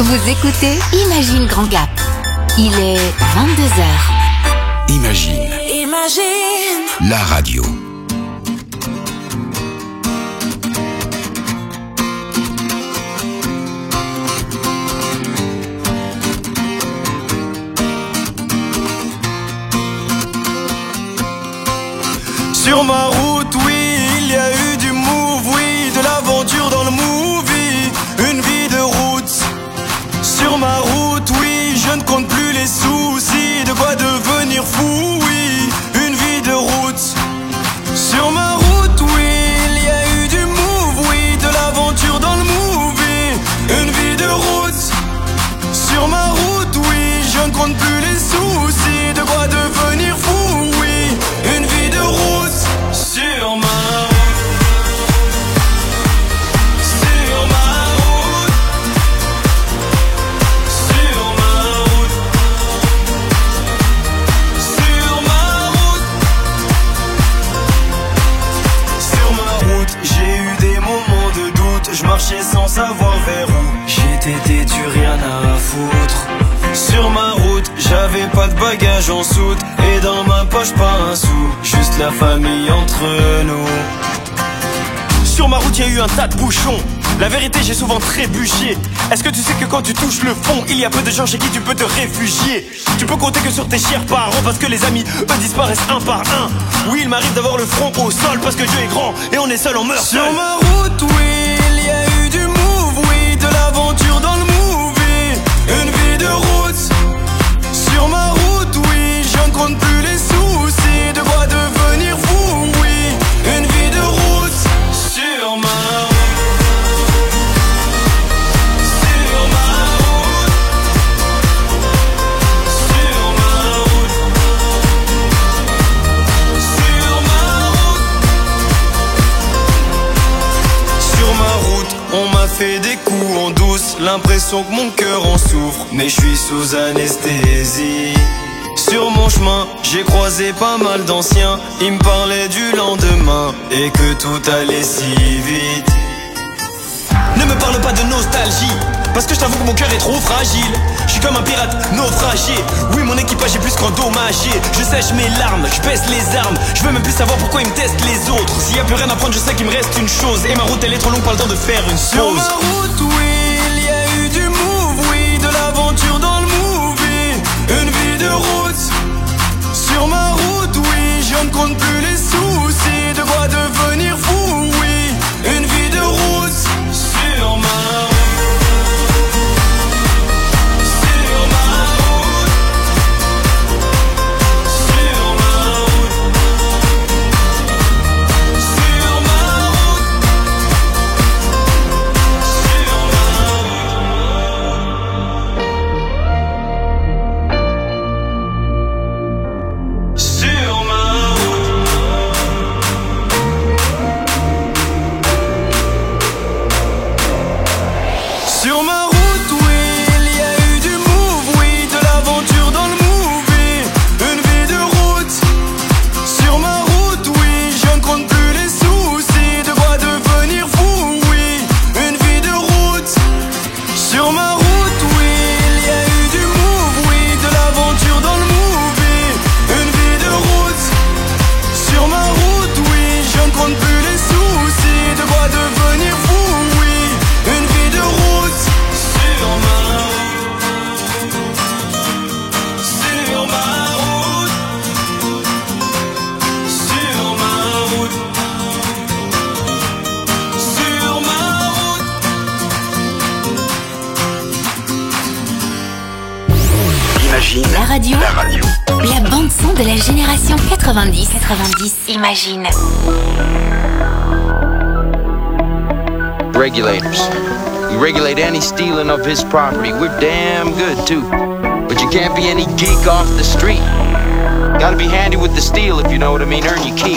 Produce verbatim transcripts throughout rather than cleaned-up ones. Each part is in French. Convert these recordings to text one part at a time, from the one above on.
Vous écoutez Imagine Grand Gap. Il est vingt-deux heures. Imagine. Imagine. La radio. Sur ma route, oui, il y a eu du move, oui, de l'aventure dans le movie, une vie de route. Sur ma route, oui, je ne compte plus les soucis, de quoi devenir fou, oui, une vie de route. Sur ma route, oui, il y a eu du move, oui, de l'aventure dans le movie, une vie de route. Sur ma route, oui, je ne compte plus les soucis, de quoi devenir fou, oui, une vie de route. Sur ma route, sur ma route, sur ma route, sur ma route, sur ma route, j'ai eu des moments de doute, je marchais sans savoir vers où, j'étais têtu, rien à foutre. Sur ma route, j'avais pas de bagages en soute, et dans ma poche pas un sou, juste la famille entre nous. Sur ma route, y'a eu un tas de bouchons, la vérité j'ai souvent trébuché. Est-ce que tu sais que quand tu touches le fond, il y a peu de gens chez qui tu peux te réfugier. Tu peux compter que sur tes chers parents, parce que les amis, eux, disparaissent un par un. Oui, il m'arrive d'avoir le front au sol, parce que Dieu est grand, et on est seul, on meurt seul. Sur ma route, oui, il y a eu du move, oui, de l'aventure dans le movie, une vie de route. Sur ma route, oui, je ne compte plus les soucis, de quoi devenir fou, oui, une vie de route. Sur ma route, sur ma route, sur ma route, sur ma route, sur ma route, on m'a fait des coups en douce, l'impression que mon cœur en souffre, mais je suis sous anesthésie. Sur mon chemin, j'ai croisé pas mal d'anciens, ils me parlaient du lendemain et que tout allait si vite. Ne me parle pas de nostalgie, parce que je t'avoue que mon cœur est trop fragile. Je suis comme un pirate naufragé, oui mon équipage est plus qu'endommagé. Je sèche mes larmes, je baisse les armes, je veux même plus savoir pourquoi ils me testent les autres. S'il y a plus rien à prendre, je sais qu'il me reste une chose, et ma route elle est trop longue, pas le temps de faire une pause. Sur ma route, oui, il y a eu du move, oui, de l'aventure dans le movie, une vie de route. Sur ma route, oui, je ne compte plus les soucis, de quoi devenir fou, oui, une vie de route. Sur ma route, sur ma route, sur ma route, sur ma route, sur ma route, sur ma Sur ma route, oui, il y a eu du move, oui, de l'aventure dans le movie, une vie de route. Sur ma route, oui, je ne compte plus les soucis, de quoi devenir fou, oui, une vie de route. Sur ma route, oui, il y a eu du move, oui, de l'aventure dans le movie, une vie de route. Sur ma route, oui, je ne compte plus les soucis, de quoi devenir fou, oui, une vie de route. Sur ma route, sur ma route, sur ma route, sur ma route. Imagine. La radio. La radio. La bande-son de la génération quatre-vingt-dix. quatre-vingt-dix. Imagine. Regulators. We regulate any stealing of his property. We're damn good too. But you can't be any geek off the street. Gotta be handy with the steel if you know what I mean. Earn your keep.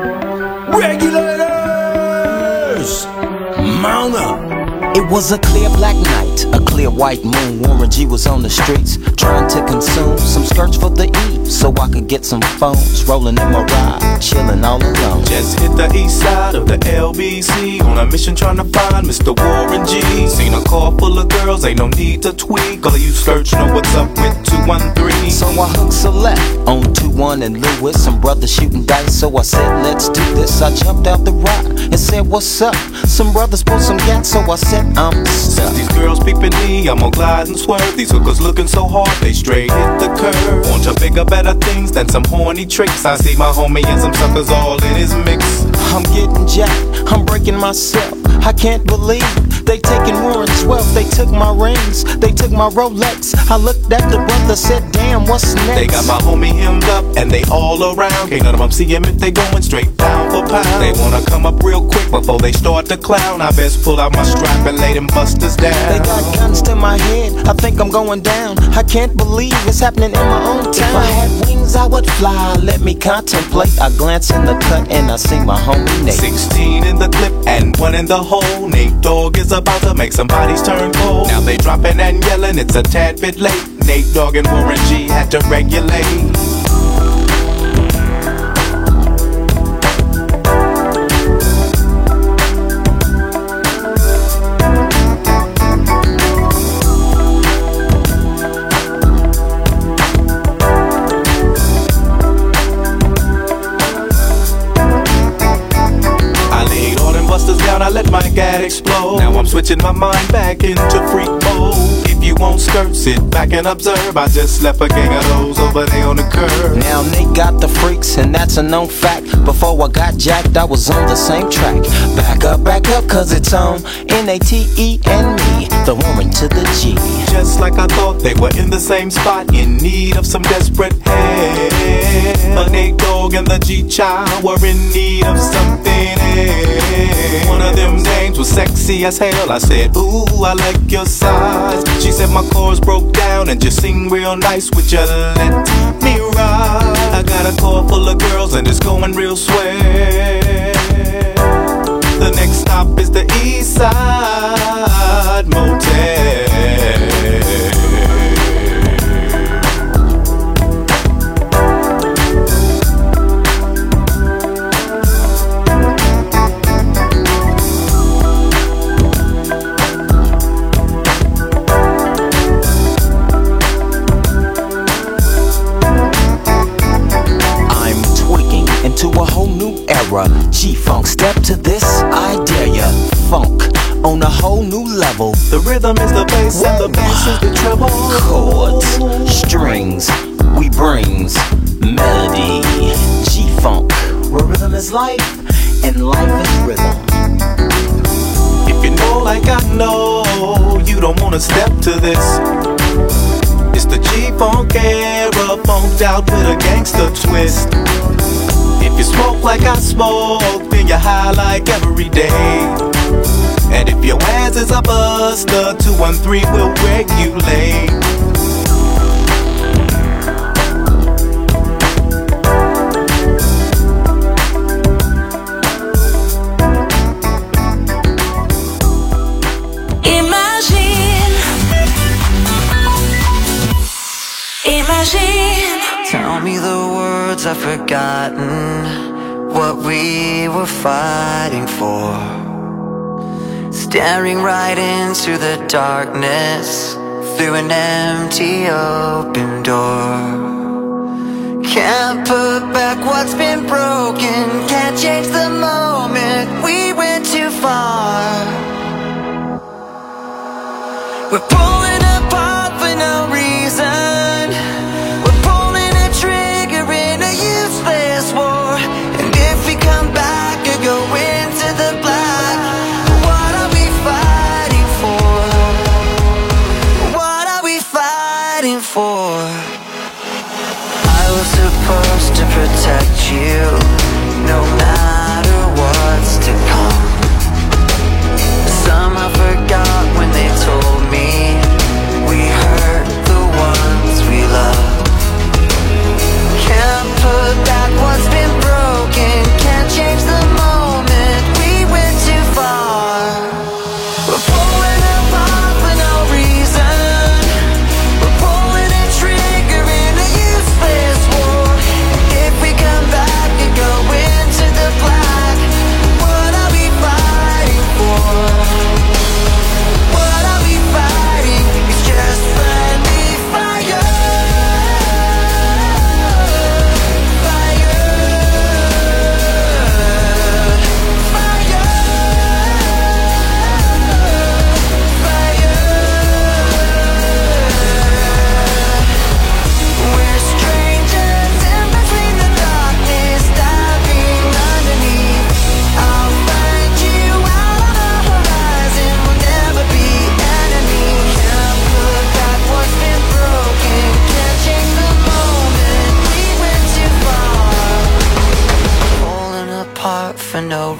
Regulators! Mount up! It was a clear black night, a clear white moon. Warren G was on the streets, trying to consume some skirts for the E, so I could get some phones. Rolling in my ride, chilling all alone. Just hit the east side of the L B C, on a mission trying to find Mister Warren G. Seen a a car full of girls, ain't no need to tweak. All of you search know what's up with two one three. So I hooked a left on two one and Lewis. Some brothers shooting dice, so I said, let's do this. I jumped out the ride and said, what's up? Some brothers pulled some gas, so I said, I'm stuck. These girls peeping me, I'm gonna glide and swerve. These hookers looking so hard, they straight hit the curve. Want to bigger, better things than some horny tricks. I see my homie and some suckers all in his mix. I'm getting jacked, I'm breaking myself. I can't believe they taking Warren's wealth. They took my rings, they took my Rolex. I looked at the brother, said, damn, what's next? They got my homie hemmed up and they all around. Can't none of them see him if they going straight down for pound. They wanna come up real quick before they start to clown. I best pull out my strap and lay them busters down. They got guns to my head, I think I'm going down. I can't believe it's happening in my own town. If I had wings, I would fly, let me contemplate. I glance in the cut and I see my homie Nate. Sixteen in the clip and one in the hole. Nate Dogg is about to make some bodies turn cold. Now they dropping and yelling, it's a tad bit late. Nate Dogg and Warren G had to regulate. I let my gat explode. Now I'm switching my mind back into freak mode. If you won't skirt, sit back and observe. I just left a gang of those over there on the curb. Now Nate got the freaks and that's a known fact. Before I got jacked, I was on the same track. Back up, back up, cause it's on N A T E and me, the Warren to the G. Just like I thought, they were in the same spot, in need of some desperate help. A Nate Dogg and the G-Child were in need of something else. One of them names was sexy as hell. I said, ooh, I like your size. She said my chords broke down and just sing real nice. Would you let me ride? I got a car full of girls and it's going real swell. The next stop is the East Side Motel. To a whole new era, G-Funk, step to this, I dare ya. Funk on a whole new level. The rhythm is the bass and the bass is the treble. Chords, strings, we brings melody. G-Funk, where rhythm is life and life is rhythm. If you know like I know, you don't wanna step to this. It's the G-Funk era, funked out with a gangster twist. If you smoke like I smoke, then you're high like every day. And if your ass is a buster, two one three will regulate. Imagine, imagine. Tell me the words I've forgotten, what we were fighting for. Staring right into the darkness, through an empty open door. Can't put back what's been broken, can't change the moment, we went too far. We're pulling apart for no reason. Supposed to protect you, no matter what's to come. Somehow forgot when they told me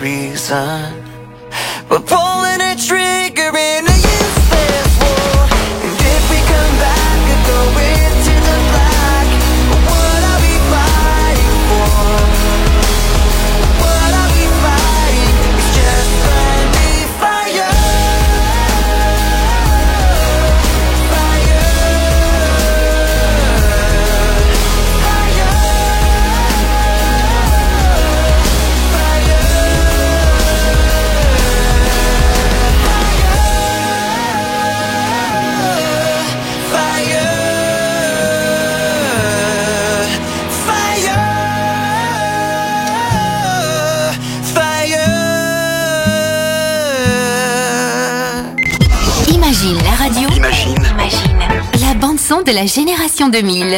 reason. We're pulling a trigger in a useless war. And if we come back and go into the black, what are we fighting for? What are we fighting? It's just friendly fire. Imagine la radio. Imagine. Imagine la bande son de la génération deux mille.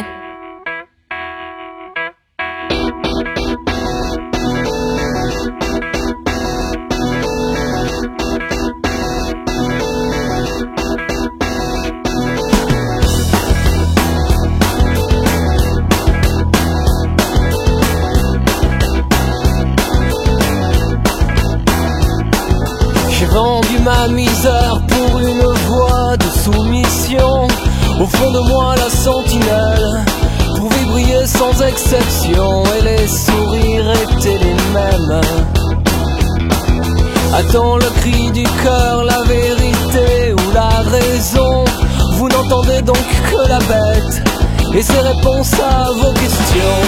J'ai vendu ma misère pour une voie de soumission. Au fond de moi la sentinelle pouvait briller sans exception, et les sourires étaient les mêmes. Attends le cri du cœur, la vérité ou la raison. Vous n'entendez donc que la bête et ses réponses à vos questions.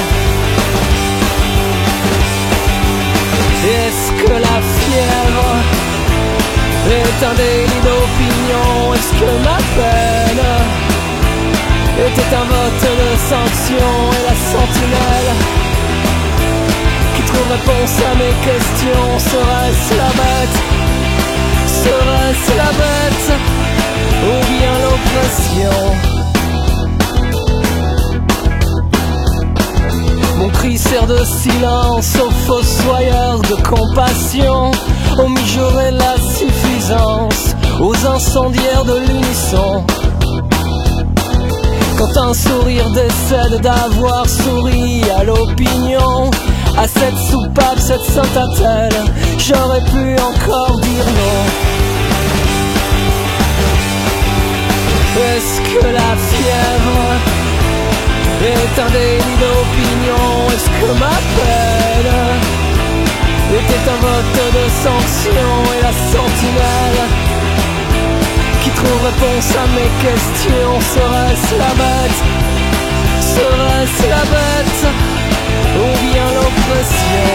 Est-ce que la fièvre est un délit d'opinion? Est-ce que ma peine était un vote de sanction? Et la sentinelle qui trouve réponse à mes questions, serait-ce la bête? Serait-ce la bête ou bien l'oppression? Mon cri sert de silence aux fossoyeurs de compassion, aux mijaurés la suffisance, aux incendiaires de l'unisson. Quand un sourire décède d'avoir souri à l'opinion, à cette soupape, cette sainte-attelle, j'aurais pu encore dire non. Est-ce que la fièvre est un délit d'opinion? Est-ce que ma peine était un vote de sanction? Et la sentinelle qui trouve réponse à mes questions, serait-ce la bête? Serait-ce la bête ou bien l'oppression?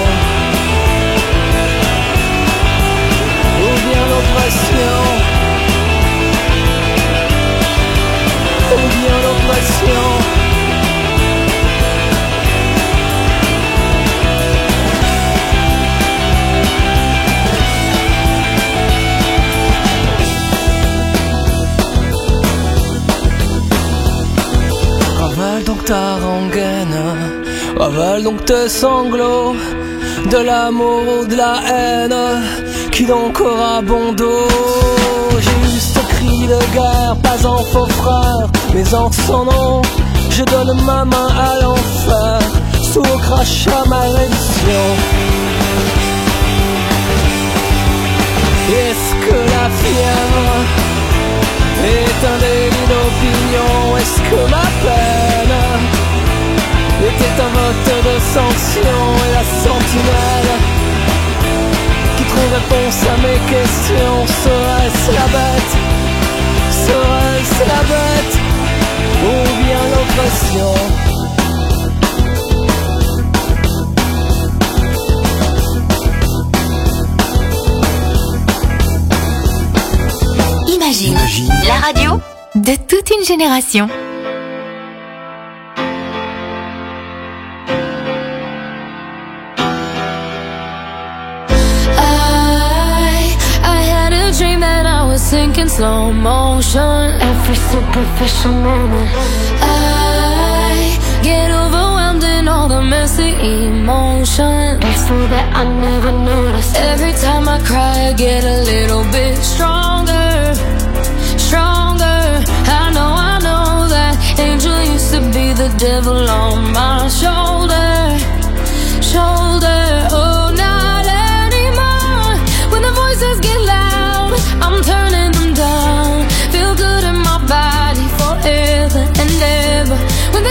Ou bien l'oppression? Ou bien l'oppression? Ravale donc ta rengaine, ravale donc tes sanglots, de l'amour ou de la haine, qui donc aura bon dos? Juste cri de guerre, pas en faux frère, mais en son nom. Je donne ma main à l'enfer, sous au crachat ma reddition. Est-ce que la fièvre est un délit d'opinion? Est-ce que ma peine était un vote de sanction? Et la sentinelle qui trouve réponse à mes questions, serait-ce la bête? Serait-ce la bête ou bien l'oppression? Imagine, Imagine la radio de toute une génération. Sinking slow motion, every superficial moment. I get overwhelmed in all the messy emotion. It's so that I never noticed. Every time I cry, I get a little bit stronger, stronger. I know, I know that angel used to be the devil on my shoulder, shoulder. Oh, not anymore.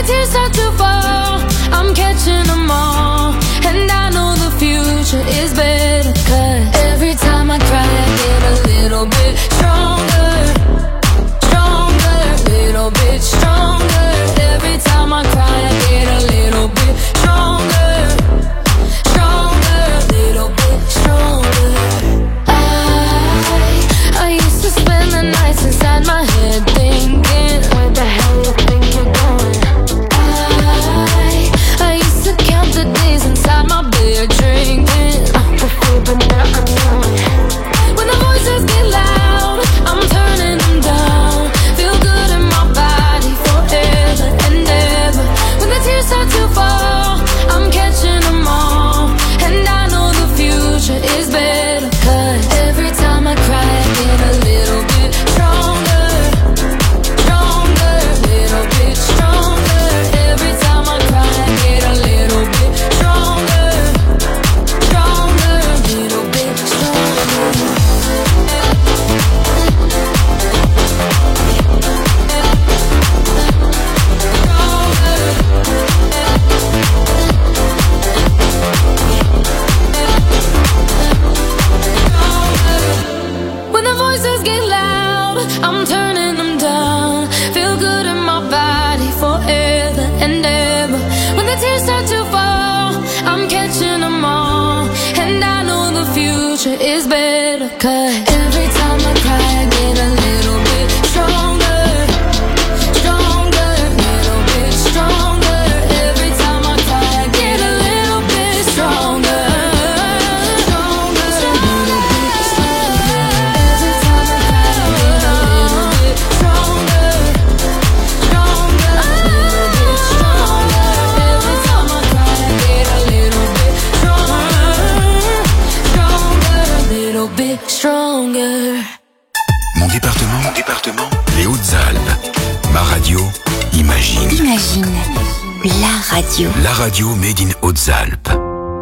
the tears start to fall, I'm catching them all. And I know the future is better, 'cause every time I cry I get a little bit stronger, stronger, little bit stronger. Every time I cry I get a little bit stronger, stronger, little bit stronger. I, I used to spend the nights inside my head thinking, where the hell you think you're going? I, I used to count the days inside my bed drinking, uh, but now I'm knowing. When the voices get loud, I'm turning them down. Feel good in my body forever and ever. When the tears start to fall, I'm catching them all. And I know the future is better, 'cause every time I cry I get a little bit stronger, stronger, little bit stronger. Every time I cry I get a little bit stronger, stronger, little bit stronger. When the voices get loud, I'm turning them down. Feel good in my body forever and ever. When the tears start to fall, I'm catching them all. And I know the future is better, 'cause every time I cry I get a little bit stronger, stronger, little bit stronger. Every time I cry I get a little bit stronger, stronger, little bit stronger. Every time I cry I get a little bit stronger, stronger, little bit stronger. Every time I cry I get a little bit stronger, stronger, little bit stronger. Mon département, mon département, les Hautes-Alpes. Ma radio, Imagine. Imagine, la radio. La radio made in Hautes-Alpes.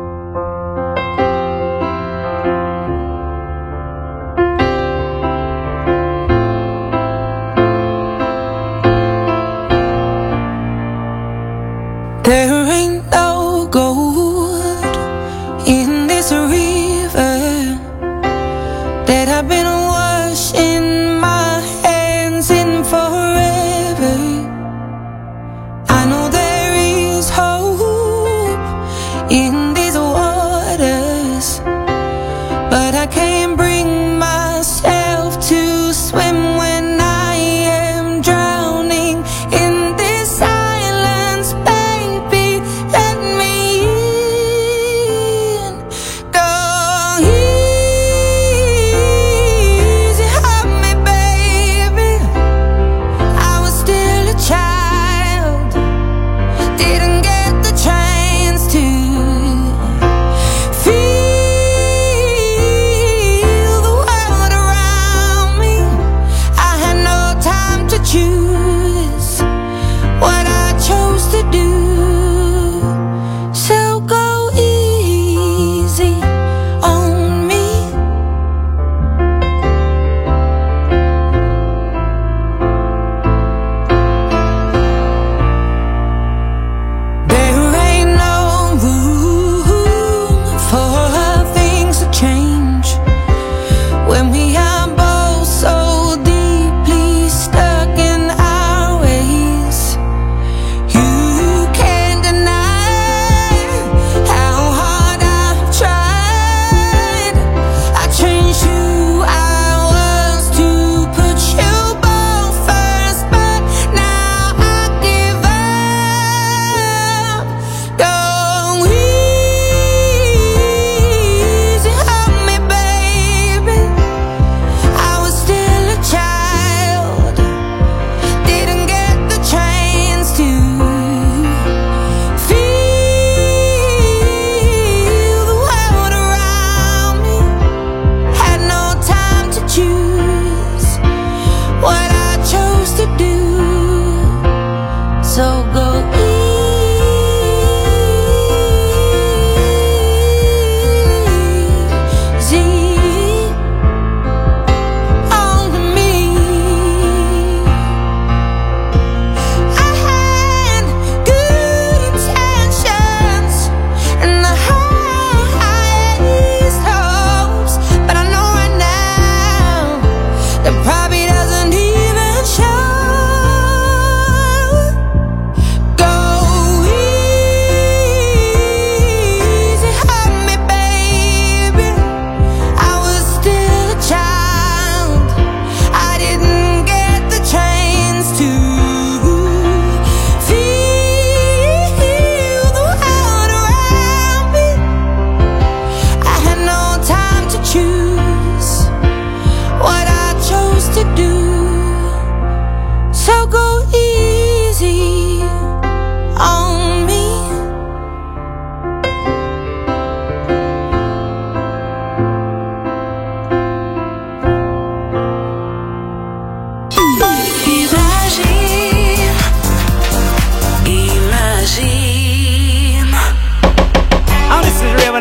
There ain't no gold in this river that I've been washing my hands in forever. I know there is hope in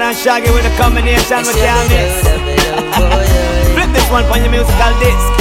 and Shaggy with a combination with your mix. Flip this one on your musical disc.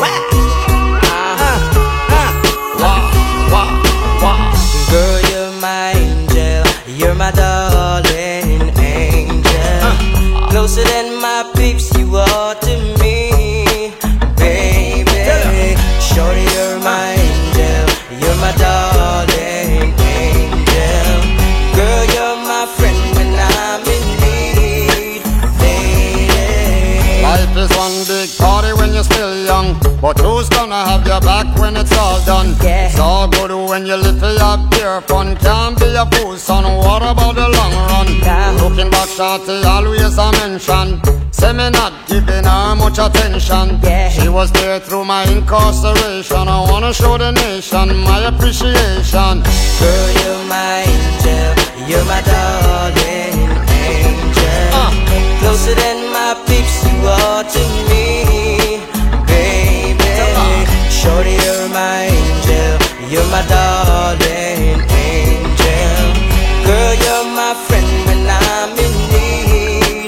Girl, you're my angel, you're my darling angel. uh, Closer than my peeps, you are to me, baby. Shorty, you're my angel, you're my darling angel. Girl, you're my friend when I'm in need, lady. Life is one big party when you're still young, but who's gonna have your back when it's all done? Yeah. It's all good when you live for your pure fun. Can't be a fool, son, what about the long run? Yeah. Looking back, shorty, always a mention. Say me not giving her much attention. Yeah. She was there through my incarceration. I wanna show the nation my appreciation. Girl, you're my angel, you're my darling angel. uh. Closer than my peeps, you are to me, baby. Shorty, you're my angel, you're my darling angel. Girl, you're my friend when I'm in need,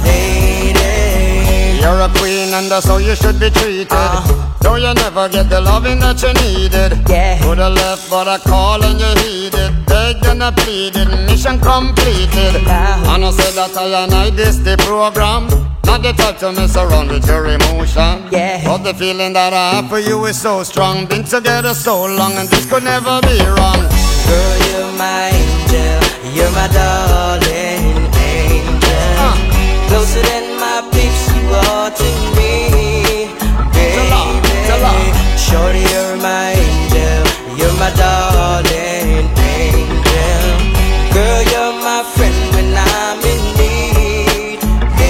lady. You're a queen and that's how you should be treated. uh. Though you never get the loving that you needed. Yeah. Coulda left but I call and you heeded. Begged and I pleaded, mission completed. uh. And I said that I and I this the program. Not the type to mess around with your emotion. Yeah. But the feeling that I have for you is so strong. Been together so long and this could never be wrong. Girl, you're my angel, you're my darling angel. uh. Closer than my peeps, you are to me, baby. Shorty, you're my angel, you're my darling angel. Girl, you're my friend when I'm in need,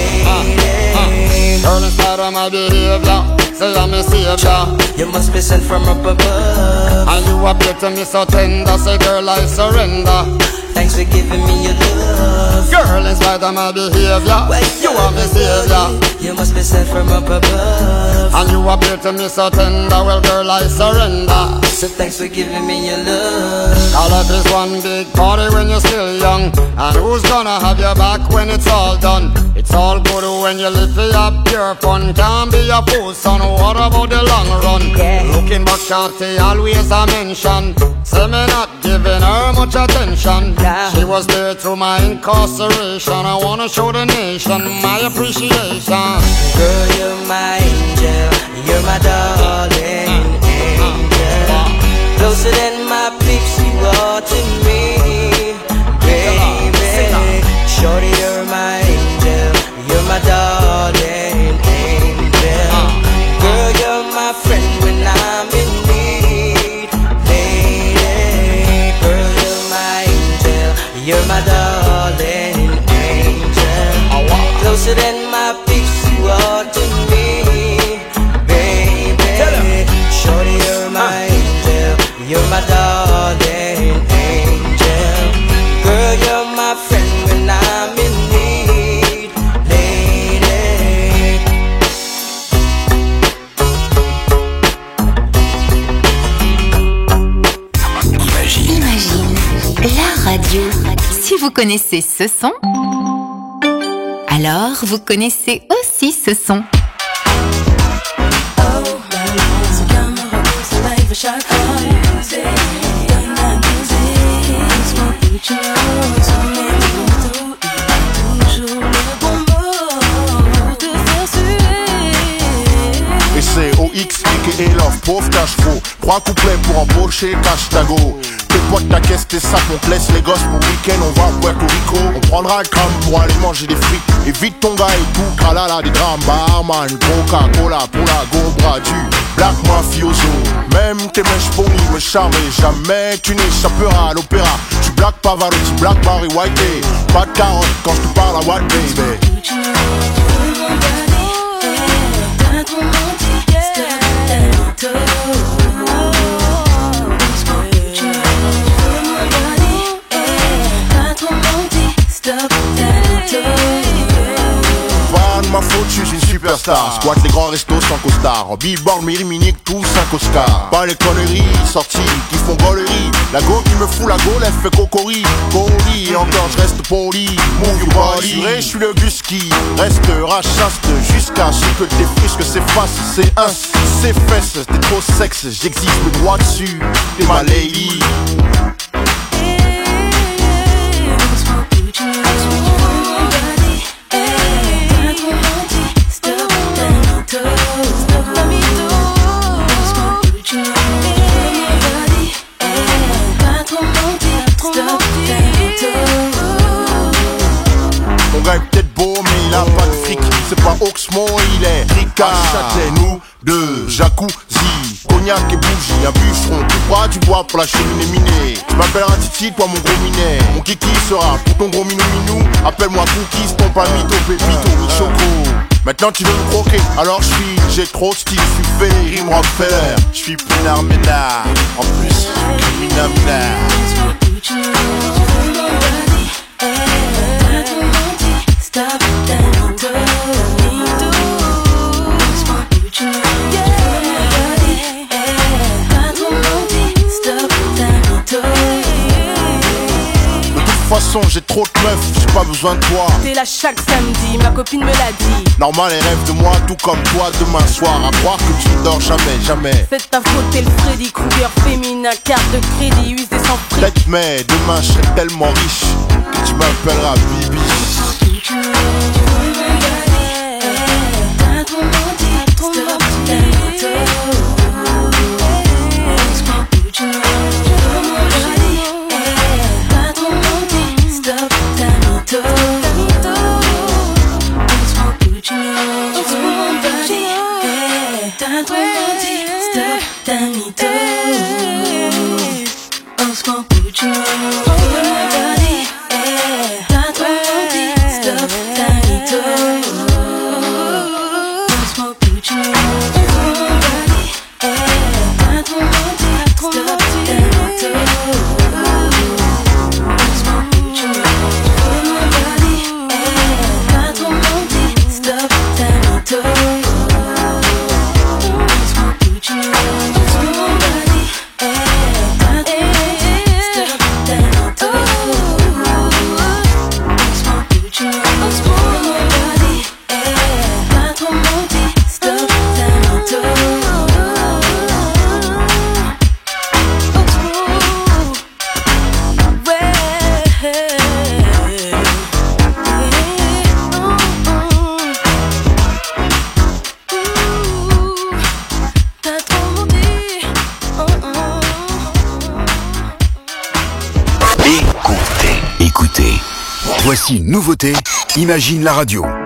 lady. Girl, in spite of my behavior, say I'm a savior. You must be sent from up above, and you appear to me so tender. Say girl, I surrender. Thanks for giving me your love. Girl, in spite of my behavior, well, you are my savior. You must be sent from up above, and you appear to me so tender. Well, girl, I surrender. So thanks for giving me your love. All of this one big party when you're still young. And who's gonna have your back when it's all done? It's all good when you live for your pure fun. Can't be a fool, son, what about the long run? Yeah. Looking back, shorty, always a mention. Say me not giving her much attention. Yeah. She was there through my incarceration. I wanna show the nation my appreciation. Girl, you're my angel, you're my darling angel. Closer than my peeps, you are to me, baby. Shorty, you're my angel, you're my darling angel. Girl, you're my friend when I'm in need, lady. Girl, you're my angel, you're my darling angel. Closer than my peeps, you are to me, baby. Shorty, you're my angel, you're my darling angel. Girl, you're my friend when I'm in need, lady. Imagine. Imagine la radio. Si vous connaissez ce son, alors vous connaissez aussi ce son. Et c'est O X, aka Love, pauvre cash faux. Trois couplets pour embaucher cash tago. Tes potes, ta caisse, tes sacs, on te laisse les gosses pour week-end. On va à Puerto Rico, on prendra le crâne pour aller manger des frites. Évite ton gars et tout, tralala, des drames, barman, Coca-Cola pour la gobra du Black Mafioso. Même tes mèches pourries me charment jamais tu n'échapperas à l'opéra. Tu Black Pavarotti, Black Barry White. Pas de carotte quand je te parle à White Baby. Pas de ma faute, je suis une superstar. Squatte les grands restos sans costard. En billboard, Miri Minique, tous cinq Oscars. Pas les conneries sorties qui font gaulerie. La go qui me fout la gaule, elle fait cocori. Cori, encore je reste poli. Move your body. Je suis le gus qui restera chaste jusqu'à ce que tes frisques s'effacent. C'est un, c'est fesses, t'es trop sexe, j'existe le droit dessus. T'es ma lady. Mon gars est peut-être beau mais il a pas de fric. C'est pas Oxmo, il est Ricard. Châtelet-nous de jacuzzi, cognac et bougie. Un bûcheron, tu bois, tu bois pour la cheminée minée. Tu m'appelleras Titi, toi mon gros minet. Mon kiki sera pour ton gros minou minou. Appelle-moi Cookies, ton pas mytho, pépito, mi-choco. Maintenant tu veux me croquer, alors je suis, j'ai trop de style, je suis fait, rime Rockefeller. Je suis pénard ménard, en plus je suis criminel ménard. Stop De toute façon j'ai trop de meufs, j'ai pas besoin de toi. T'es là chaque samedi, ma copine me l'a dit. Normal elle rêve de moi tout comme toi demain soir. À croire que tu ne dors jamais, jamais. C'est ta faute, t'es le Freddy Krueger féminin. Carte de crédit usée sans prix. Peut-être mais demain je serai tellement riche que tu m'appelleras Bibi. Voici une nouveauté, Imagine la radio.